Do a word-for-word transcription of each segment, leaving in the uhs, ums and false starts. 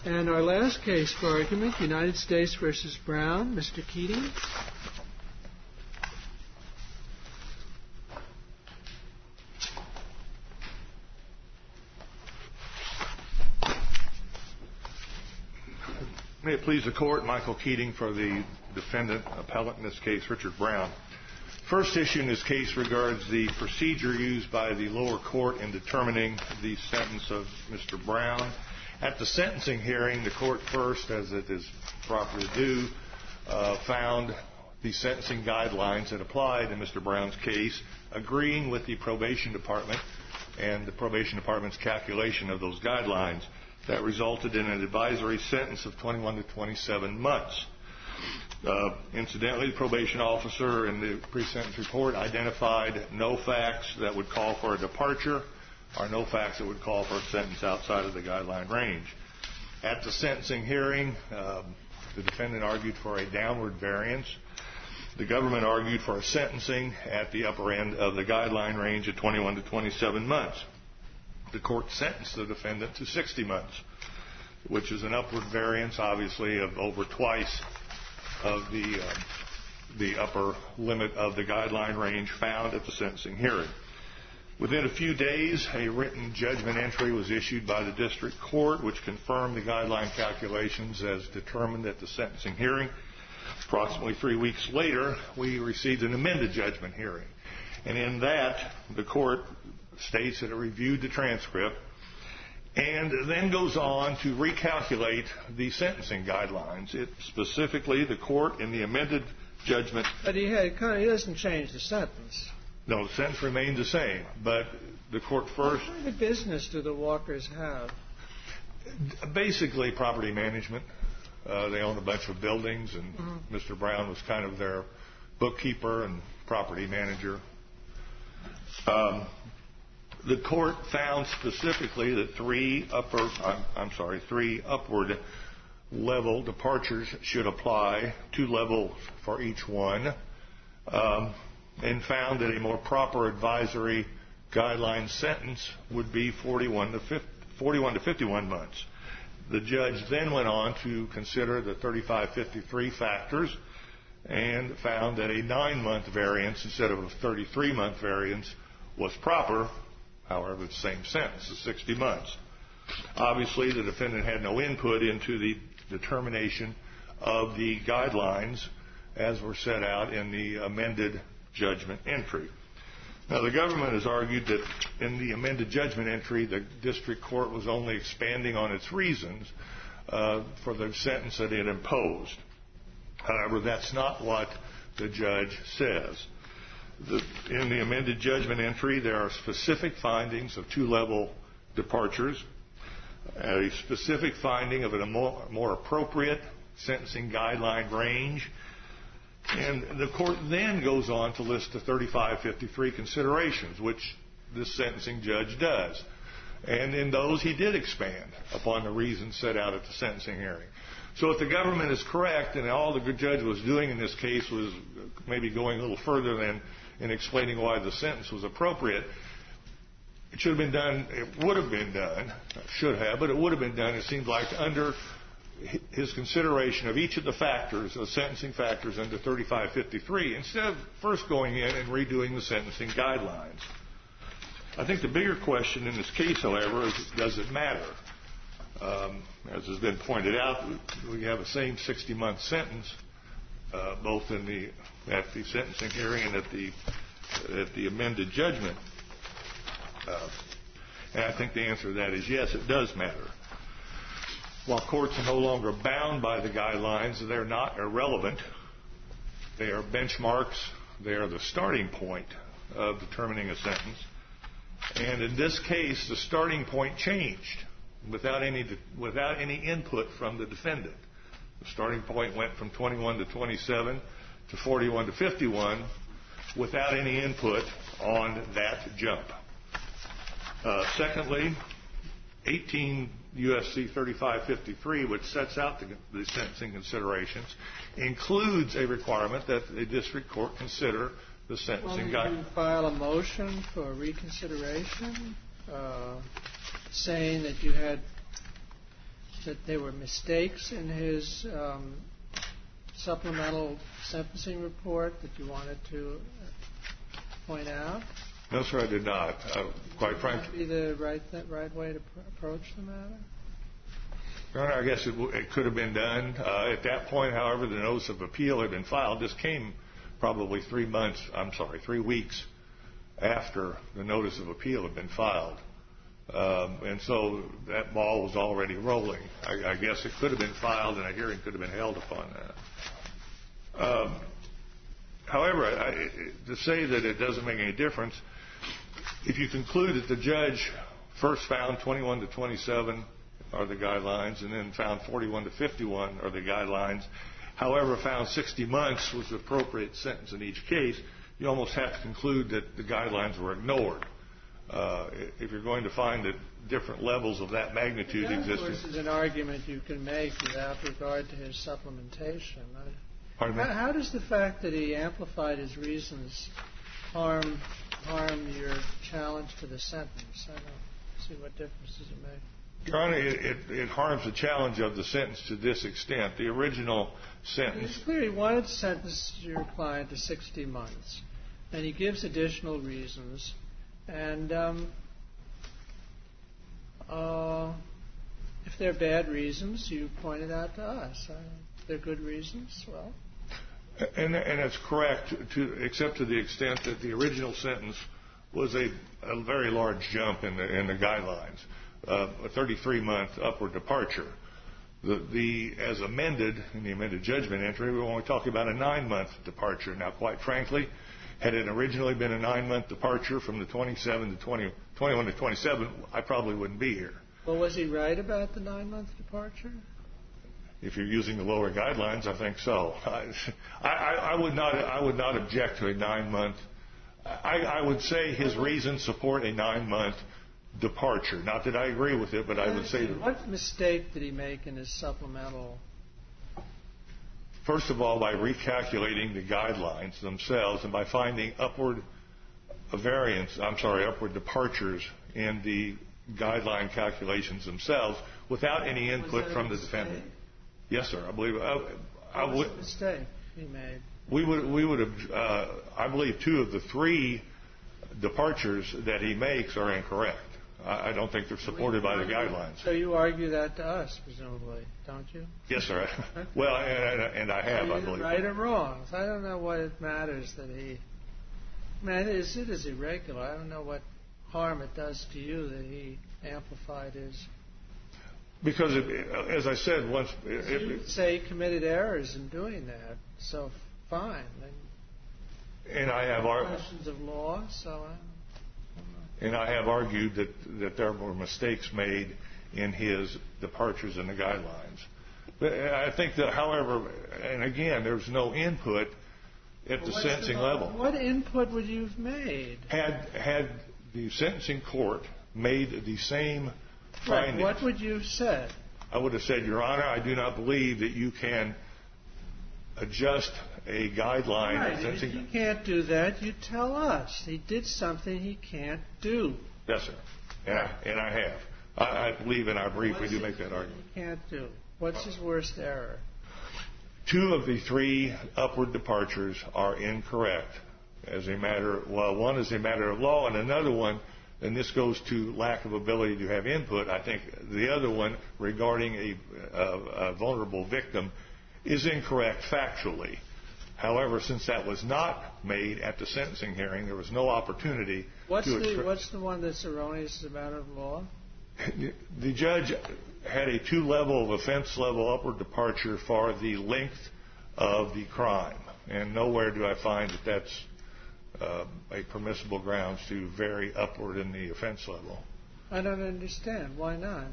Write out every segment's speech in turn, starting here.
And our last case for argument, United States v. Brown. Mister Keating. May it please the Court, Michael Keating for the defendant appellant in this case, Richard Brown. First issue in this case regards the procedure used by the lower court in determining the sentence of Mister Brown. At the sentencing hearing, the court first, as it is properly due, uh, found the sentencing guidelines that applied in Mister Brown's case, agreeing with the probation department and the probation department's calculation of those guidelines. That resulted in an advisory sentence of twenty-one to twenty-seven months. Uh, incidentally, the probation officer in the pre-sentence report identified no facts that would call for a departure or no facts that would call for a sentence outside of the guideline range. At the sentencing hearing, um, the defendant argued for a downward variance. The government argued for a sentencing at the upper end of the guideline range of twenty-one to twenty-seven months. The court sentenced the defendant to sixty months, which is an upward variance, obviously, of over twice of the uh, the upper limit of the guideline range found at the sentencing hearing. Within a few days, a written judgment entry was issued by the district court, which confirmed the guideline calculations as determined at the sentencing hearing. Approximately three weeks later, we received an amended judgment hearing. And in that, the court states that it reviewed the transcript and then goes on to recalculate the sentencing guidelines. It specifically, the court in the amended judgment... But he, had, he doesn't change the sentence. No, the sentence remained the same, but the court first... What kind of business do the Walkers have? Basically, property management. Uh, they own a bunch of buildings, and mm-hmm. Mister Brown was kind of their bookkeeper and property manager. Um... The court found specifically that three upper, I'm, I'm sorry, three upward level departures should apply, two levels for each one, um, and found that a more proper advisory guideline sentence would be forty-one to fifty-one months. The judge then went on to consider the thirty-five fifty-three factors and found that a nine-month variance instead of a thirty-three month variance was proper. However, the same sentence is sixty months. Obviously, the defendant had no input into the determination of the guidelines as were set out in the amended judgment entry. Now, the government has argued that in the amended judgment entry, the district court was only expanding on its reasons uh, for the sentence that it imposed. However, that's not what the judge says. The, in the amended judgment entry, there are specific findings of two-level departures, a specific finding of a more, more appropriate sentencing guideline range, and the court then goes on to list the thirty-five fifty-three considerations, which this sentencing judge does. And in those, he did expand upon the reasons set out at the sentencing hearing. So if the government is correct, and all the judge was doing in this case was maybe going a little further than in explaining why the sentence was appropriate, it should have been done, it would have been done, should have, but it would have been done, it seemed like, under his consideration of each of the factors, the sentencing factors under thirty-five fifty-three, instead of first going in and redoing the sentencing guidelines. I think the bigger question in this case, however, is does it matter? Um, as has been pointed out, we have the same sixty-month sentence, uh, both in the at the sentencing hearing and at the at the amended judgment. Uh, and I think the answer to that is yes, it does matter. While courts are no longer bound by the guidelines, they're not irrelevant. They are benchmarks. They are the starting point of determining a sentence. And in this case, the starting point changed without any without any input from the defendant. The starting point went from twenty-one to twenty-seven to forty-one to fifty-one without any input on that jump. Uh, secondly, eighteen U S C thirty-five fifty-three, which sets out the, the sentencing considerations, includes a requirement that the district court consider the sentencing well, guidelines. Did you file a motion for reconsideration, uh, saying that you had that there were mistakes in his um, supplemental sentencing report that you wanted to point out? No, sir, I did not. Uh, quite frankly, would that be the right th- right way to pr- approach the matter? Your Honor, I guess it, w- it could have been done. Uh, at that point, however, the notice of appeal had been filed. This came probably three months, I'm sorry, three weeks after the notice of appeal had been filed. Um, and so that ball was already rolling. I, I guess it could have been filed and a hearing could have been held upon that. Um, however, I, to say that it doesn't make any difference, if you conclude that the judge first found twenty-one to twenty-seven are the guidelines and then found forty-one to fifty-one are the guidelines, however, found sixty months was the appropriate sentence in each case, you almost have to conclude that the guidelines were ignored. Uh, if you're going to find that different levels of that magnitude that, existed. Of course, is an argument you can make without regard to his supplementation. Pardon me? How, how does the fact that he amplified his reasons harm harm your challenge to the sentence? I don't see what difference does it make. Your Honor, it, it, it harms the challenge of the sentence to this extent. The original sentence. It's clear he wanted to sentence your client to sixty months, and he gives additional reasons. And um, uh, if they're bad reasons, you pointed out to us. Uh, if they're good reasons, well. And, and it's correct, to, except to the extent that the original sentence was a, a very large jump in the, in the guidelines, uh, a thirty-three month upward departure. The, the, as amended in the amended judgment entry, we're only talking about a nine month departure. Now, quite frankly, had it originally been a nine month departure from the twenty-seven to twenty, twenty-one to twenty-seven, I probably wouldn't be here. Well, was he right about the nine month departure? If you're using the lower guidelines, I think so. I, I, I would not. I would not object to a nine-month. I, I would say his reasons support a nine-month departure. Not that I agree with it, but I would say. What mistake did he make in his supplemental? First of all, by recalculating the guidelines themselves and by finding upward variance. I'm sorry, upward departures in the guideline calculations themselves without any input from the defendant. Yes, sir. I believe. I, I what would. was the mistake he made? We would. We would have. Uh, I believe two of the three departures that he makes are incorrect. I, I don't think they're supported by the guidelines. So you argue that to us, presumably, don't you? Yes, sir. Well, and, and I have. So I believe. Right or wrong? So I don't know what it matters that he. I mean, it is, it is irregular. I don't know what harm it does to you that he amplified his. Because, it, as I said once, it, you it, say he committed errors in doing that. So fine. Then and I have ar- questions of law. So I, I don't know. and I have argued that that there were mistakes made in his departures in the guidelines. But I think that, however, and again, there's no input at the What's sentencing the, level. What input would you have made? Had had the sentencing court made the same Right. findings, What would you have said? I would have said, Your Honor, I do not believe that you can adjust a guideline. Right. If you can't do that, you tell us. He did something he can't do. Yes, sir. And I, and I have. I, I believe in our brief What's we do it make that argument. He can't do. What's his worst error? Two of the three upward departures are incorrect as a matter. Well, one is a matter of law, and another one. And this goes to lack of ability to have input. I think the other one regarding a, a, a vulnerable victim is incorrect factually. However, since that was not made at the sentencing hearing, there was no opportunity what's to the, express. What's the one that's erroneous as a matter of law? The judge had a two-level of offense level upward departure for the length of the crime. And nowhere do I find that that's Uh, a permissible grounds to vary upward in the offense level. I don't understand. Why not?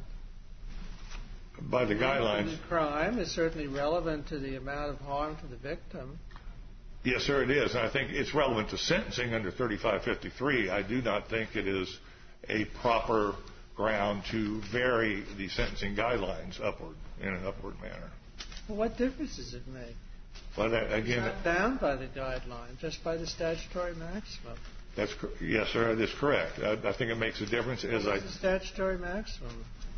By the guidelines. The crime is certainly relevant to the amount of harm to the victim. Yes, sir, it is. And I think it's relevant to sentencing under thirty-five fifty-three. I do not think it is a proper ground to vary the sentencing guidelines upward in an upward manner. Well, what difference does it make? Well, that, again, it's not bound by the guideline, just by the statutory maximum. That's yes, sir. That is correct. I, I think it makes a difference. As What's I the statutory maximum?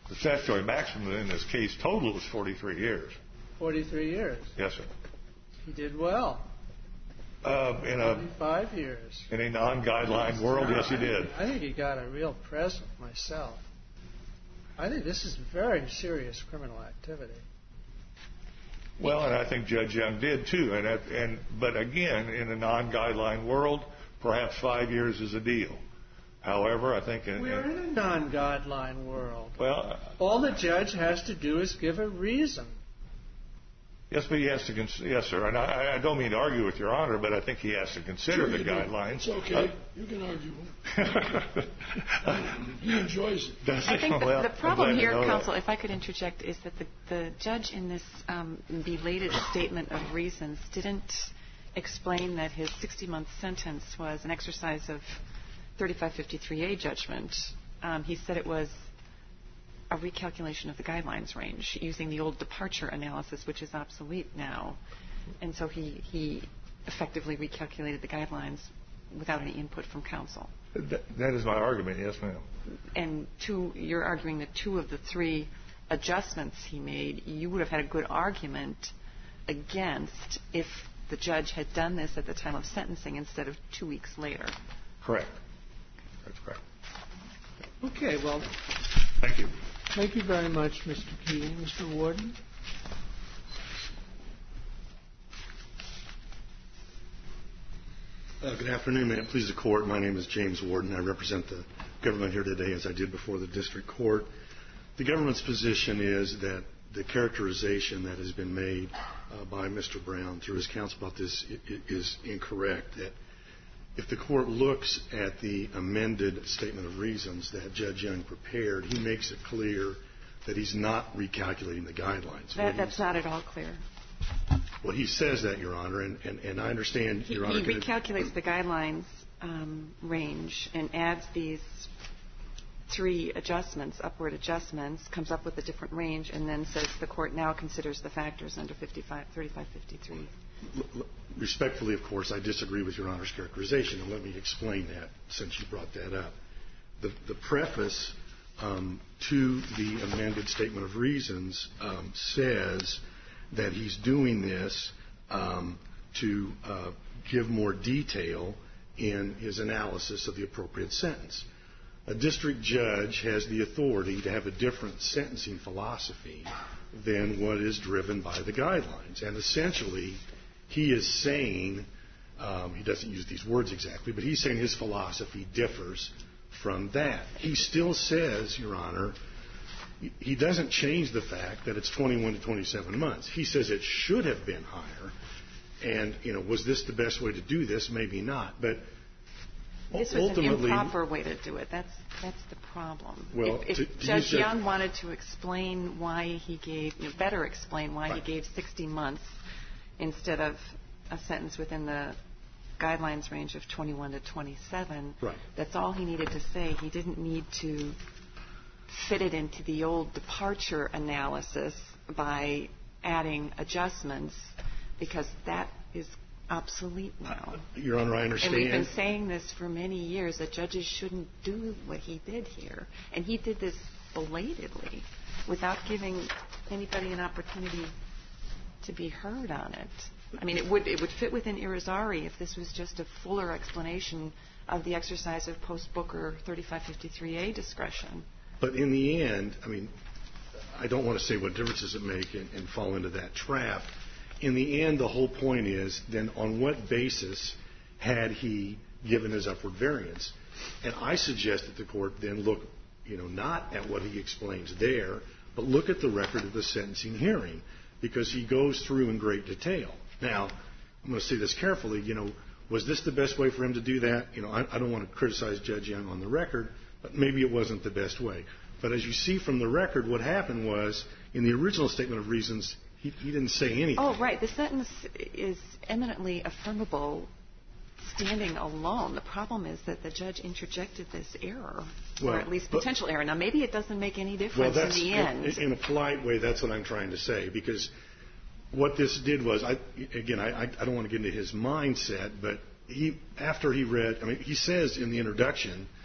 The statutory maximum in this case total was forty-three years. forty-three years. Yes, sir. He did well. Uh, in a forty-five years. In a non-guideline world, yes, he did. I think he got a real present myself. I think this is very serious criminal activity. Well, and I think Judge Young did too. And and but again, in a non-guideline world, perhaps five years is a deal. However, I think in, we're in a non-guideline world. Well, all the judge has to do is give a reason. Yes, but he has to consider. Yes, sir. And I, I don't mean to argue with Your Honor, but I think he has to consider sure the guidelines. It's okay. Uh, you can argue. He enjoys it. I think the, well, the problem here, counsel, that. if I could interject, is that the, the judge in this um, belated statement of reasons didn't explain that his sixty-month sentence was an exercise of thirty-five fifty-three A judgment. Um, he said it was a recalculation of the guidelines range using the old departure analysis, which is obsolete now. And so he, he effectively recalculated the guidelines without any input from counsel. That, that is my argument, yes, ma'am. And two, you're arguing that two of the three adjustments he made, you would have had a good argument against if the judge had done this at the time of sentencing instead of two weeks later. Correct. That's correct. Okay, well, thank you. Thank you very much, Mister Keating. Mister Warden? Uh, good afternoon. May it please the Court. My name is James Warden. I represent the government here today as I did before the district court. The government's position is that the characterization that has been made uh, by Mister Brown through his counsel about this is incorrect, that if the Court looks at the amended statement of reasons that Judge Young prepared, he makes it clear that he's not recalculating the guidelines. That, that's not at all clear. Well, he says that, Your Honor, and, and, and I understand, he, Your Honor. He recalculates the guidelines um, range and adds these three adjustments, upward adjustments, comes up with a different range, and then says the Court now considers the factors under fifty-five, thirty-five fifty-three. Respectfully, of course, I disagree with Your Honor's characterization, and let me explain that since you brought that up. The, the preface um, to the amended statement of reasons um, says that he's doing this um, to uh, give more detail in his analysis of the appropriate sentence. A district judge has the authority to have a different sentencing philosophy than what is driven by the guidelines. And essentially, he is saying, um, he doesn't use these words exactly, but he's saying his philosophy differs from that. He still says, Your Honor, he doesn't change the fact that it's twenty-one to twenty-seven months. He says it should have been higher. And, you know, was this the best way to do this? Maybe not. But this was an improper way to do it. That's that's the problem. Well, if, if to, Judge Young wanted to explain why he gave, you know, better explain why right. he gave sixty months instead of a sentence within the guidelines range of twenty-one to twenty-seven, right. That's all he needed to say. He didn't need to fit it into the old departure analysis by adding adjustments, because that is obsolete now. Your Honor, I understand. And we've been saying this for many years, that judges shouldn't do what he did here. And he did this belatedly without giving anybody an opportunity to be heard on it. I mean, it would it would fit within Irizarry if this was just a fuller explanation of the exercise of post-Booker thirty-five fifty-three A discretion. But in the end, I mean, I don't want to say what difference does it make and, and fall into that trap. In the end, the whole point is, then on what basis had he given his upward variance? And I suggest that the Court then look, you know, not at what he explains there, but look at the record of the sentencing hearing, because he goes through in great detail. Now, I'm going to say this carefully, you know, was this the best way for him to do that? You know, I, I don't want to criticize Judge Young on the record, but maybe it wasn't the best way. But as you see from the record, what happened was, in the original statement of reasons, he, he didn't say anything. Oh, right. The sentence is eminently affirmable standing alone. The problem is that the judge interjected this error, well, or at least but, potential error. Now, maybe it doesn't make any difference well, that's, in the end. In, in a polite way, that's what I'm trying to say, because what this did was, I, again, I, I don't want to get into his mindset, but he, after he read, I mean, he says in the introduction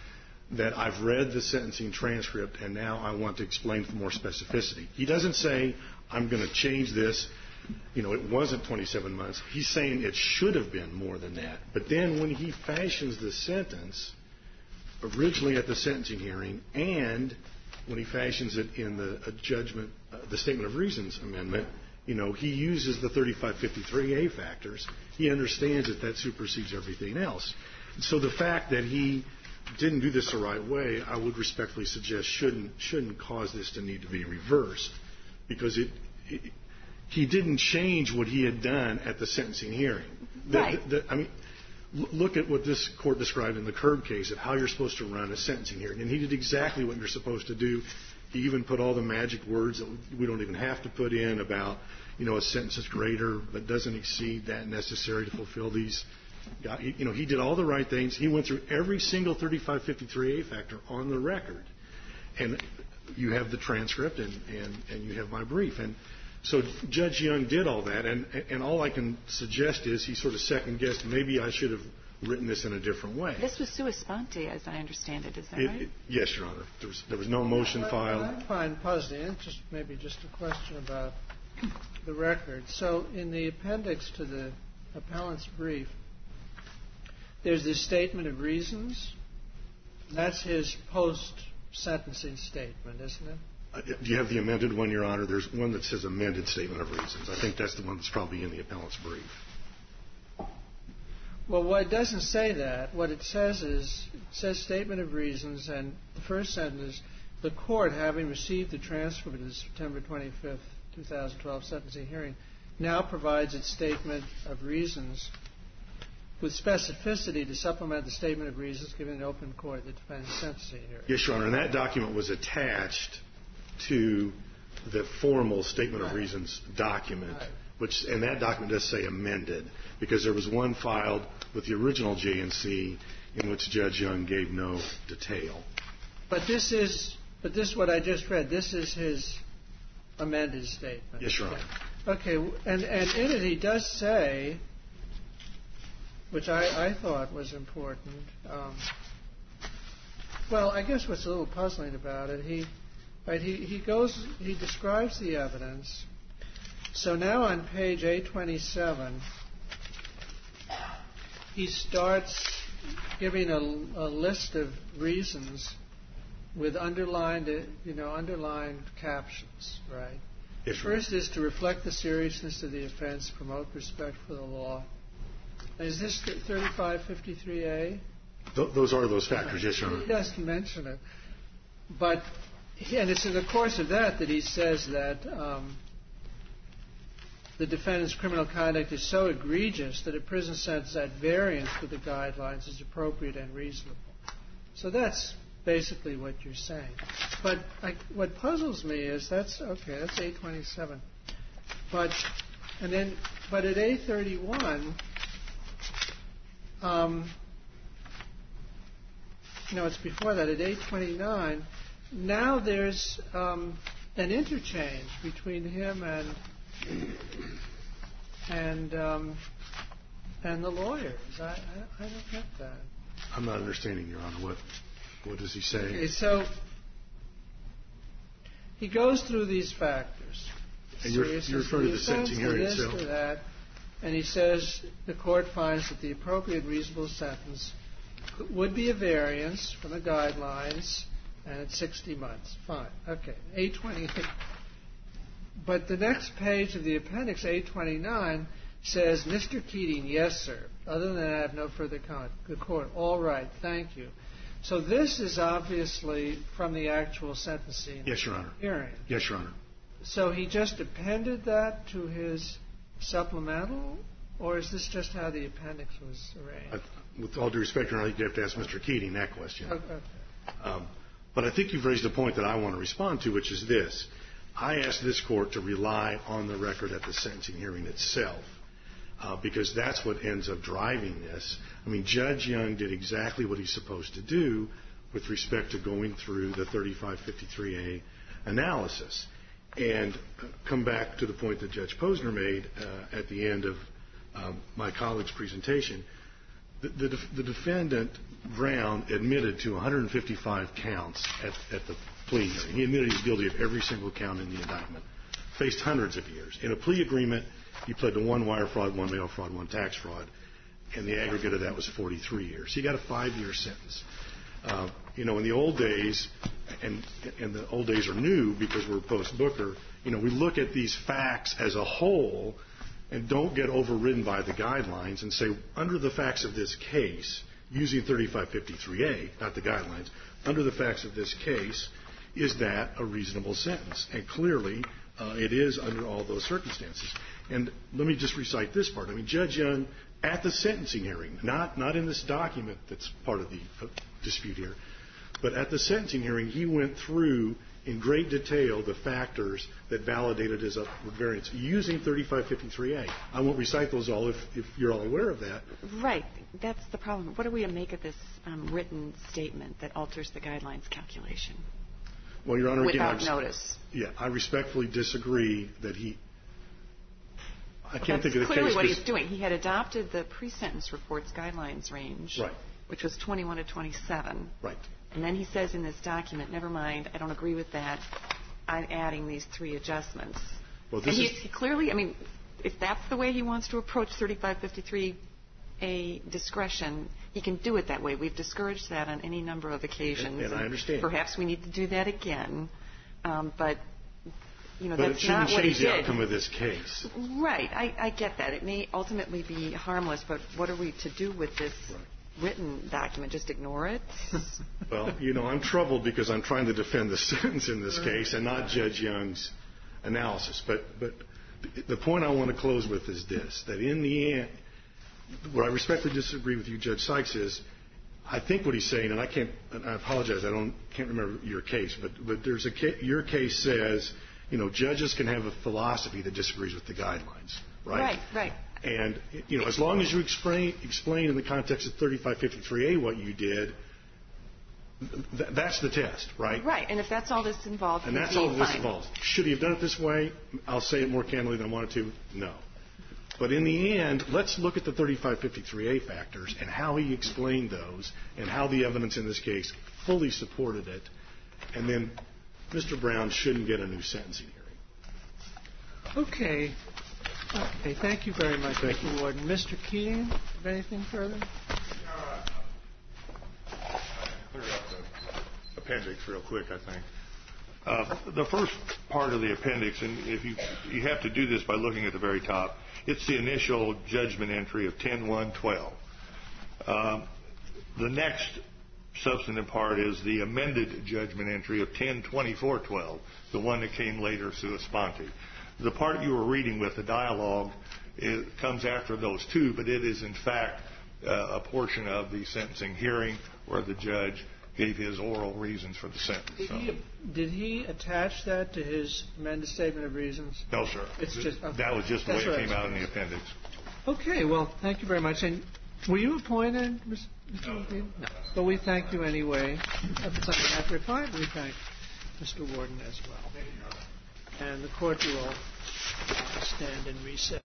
that I've read the sentencing transcript and now I want to explain with more specificity. He doesn't say, I'm going to change this. You know, it wasn't twenty-seven months. He's saying it should have been more than that. But then when he fashions the sentence, originally at the sentencing hearing, and when he fashions it in the uh, judgment, uh, the Statement of Reasons amendment, you know, he uses the thirty-five fifty-three A factors. He understands that that supersedes everything else. So the fact that he didn't do this the right way, I would respectfully suggest shouldn't shouldn't cause this to need to be reversed, because it, it he didn't change what he had done at the sentencing hearing. Right. The, the, I mean, l- look at what this court described in the Curb case of how you're supposed to run a sentencing hearing, and he did exactly what you're supposed to do. He even put all the magic words that we don't even have to put in about, you know, a sentence is greater but doesn't exceed that necessary to fulfill these. You know, he did all the right things. He went through every single thirty-five fifty-three A factor on the record. And you have the transcript and, and, and you have my brief. And so Judge Young did all that. And, and all I can suggest is he sort of second-guessed, maybe I should have written this in a different way. This was sua sponte, as I understand it. Is that It, right? it, yes, Your Honor. There was, there was no motion What filed. I find puzzling, and just maybe just a question about the record. So in the appendix to the appellant's brief, there's this statement of reasons. That's his post-sentencing statement, isn't it? Uh, do you have the amended one, Your Honor? There's one that says amended statement of reasons. I think that's the one that's probably in the appellant's brief. Well, what it doesn't say that. What it says is, it says statement of reasons, and the first sentence is, the court, having received the transcript of the September twenty-fifth, twenty twelve sentencing hearing, now provides its statement of reasons with specificity to supplement the statement of reasons given in open court at the defendant's sentencing hearing. Yes, Your Honor, and that document was attached to the formal statement Right. of reasons document, Right. which, and that document does say amended, because there was one filed with the original J N C in which Judge Young gave no detail. But this is, but this, what I just read, this is his amended statement. Yes, Your Honor. Okay, and, and in it he does say, which I, I thought was important, um, well, I guess what's a little puzzling about it, he, right, he, he goes, he describes the evidence. So now on page eight twenty-seven, he starts giving a, a list of reasons with underlined, you know, underlined captions, right? Yes, Your Honor. First is to reflect the seriousness of the offense, promote respect for the law. Is this thirty-five fifty-three A? Th- those are those factors, yes, Your Honor. He doesn't mention it. But, he, and it's in the course of that that he says that um, the defendant's criminal conduct is so egregious that a prison sentence at variance with the guidelines is appropriate and reasonable. So that's basically what you're saying. But I, what puzzles me is that's, okay, that's eight twenty-seven. But, and then, but at eight thirty-one, um, no, it's before that, at eight twenty-nine, now there's um, an interchange between him and and um, and the lawyers. I, I, I don't get that. I'm not understanding, Your Honor. What what does he say? Okay, so he goes through these factors. And you're- Seriousness you're referring of to the sentencing offense, hearing this, itself. to that, and he says the court finds that the appropriate reasonable sentence would be a variance from the guidelines, and it's sixty months. Fine. Okay. eight twenty. But the next page of the appendix, eight twenty-nine, says, Mister Keating, yes, sir. Other than that, I have no further comment. The court, all right, thank you. So this is obviously from the actual sentencing Yes, Your Honor. hearing. Yes, Your Honor. So he just appended that to his supplemental, or is this just how the appendix was arranged? I, with all due respect, Your Honor, you have to ask Mister Keating that question. Okay. Um, but I think you've raised a point that I want to respond to, which is this. I asked this court to rely on the record at the sentencing hearing itself, uh, because that's what ends up driving this. I mean, Judge Young did exactly what he's supposed to do with respect to going through the thirty-five fifty-three A analysis. And come back to the point that Judge Posner made uh, at the end of um, my colleague's presentation. The, the, def- the defendant, Brown, admitted to one hundred fifty-five counts at, at the plea hearing. He admitted he was guilty of every single count in the indictment. Faced hundreds of years. In a plea agreement, he pled to one wire fraud, one mail fraud, one tax fraud, and the aggregate of that was forty-three years. He got a five-year sentence. Uh, you know, in the old days, and, and the old days are new because we're post-Booker, you know, we look at these facts as a whole and don't get overridden by the guidelines and say, under the facts of this case, using thirty-five fifty-three A, not the guidelines, under the facts of this case, is that a reasonable sentence? And clearly, uh, it is under all those circumstances. And let me just recite this part. I mean, Judge Young, at the sentencing hearing, not, not in this document that's part of the uh, dispute here, but at the sentencing hearing, he went through in great detail the factors that validated his upward variance using thirty-five fifty-three A. I won't recite those all if, if you're all aware of that. Right. That's the problem. What do we make of this um, written statement that alters the guidelines calculation? Well, Your Honor, without again, notice. Yeah, I respectfully disagree that he. I can't That's think of the clearly case. what he's doing. He had adopted the pre-sentence report's guidelines range, Right. which was twenty-one to twenty-seven. Right. And then he says in this document, never mind, I don't agree with that. I'm adding these three adjustments. Well, this and is he, he clearly, I mean, if that's the way he wants to approach thirty-five fifty-three A discretion, he can do it that way. We've discouraged that on any number of occasions. And, and I understand. Perhaps we need to do that again. Um, but, you know, but that's it not shouldn't what he change the did. outcome of this case. Right. I, I get that. It may ultimately be harmless, but what are we to do with this Right. written document? Just ignore it? Well, you know, I'm troubled because I'm trying to defend the sentence in this case and not Judge Young's analysis. But, but the point I want to close with is this, that in the end, what I respectfully disagree with you, Judge Sykes, is I think what he's saying, and I can't, and I apologize, I don't, can't remember your case, but, but there's a case, your case says, you know, judges can have a philosophy that disagrees with the guidelines, right? Right, right. And, you know, as long as you explain, explain in the context of thirty-five fifty-three A what you did, th- that's the test, right? Right. And if that's all this involves, And that's he'd be all this fine. involves. Should he have done it this way? I'll say it more candidly than I wanted to. No. But in the end, let's look at the thirty-five fifty-three A factors and how he explained those and how the evidence in this case fully supported it. And then Mister Brown shouldn't get a new sentencing hearing. Okay. Okay, thank you very much, Thank Mister you. Warden. Mister Keating, have anything further? Clear out the appendix real quick, I think. Uh, the first part of the appendix, and if you you have to do this by looking at the very top, it's the initial judgment entry of ten one twelve. Um, the next substantive part is the amended judgment entry of ten twenty-four twelve, the one that came later, sua sponte. The part you were reading with, the dialogue, it comes after those two, but it is in fact uh, a portion of the sentencing hearing where the judge gave his oral reasons for the sentence. Did So. he, did he attach that to his amended statement of reasons? No, sir. It's just- okay. That was just the way That's it what I came was out in the appendix. Okay, well, thank you very much. And were you appointed, Mister Keating? No. But we thank you anyway. If it's something after reply, we thank Mister Warden as well. And the court will stand in recess.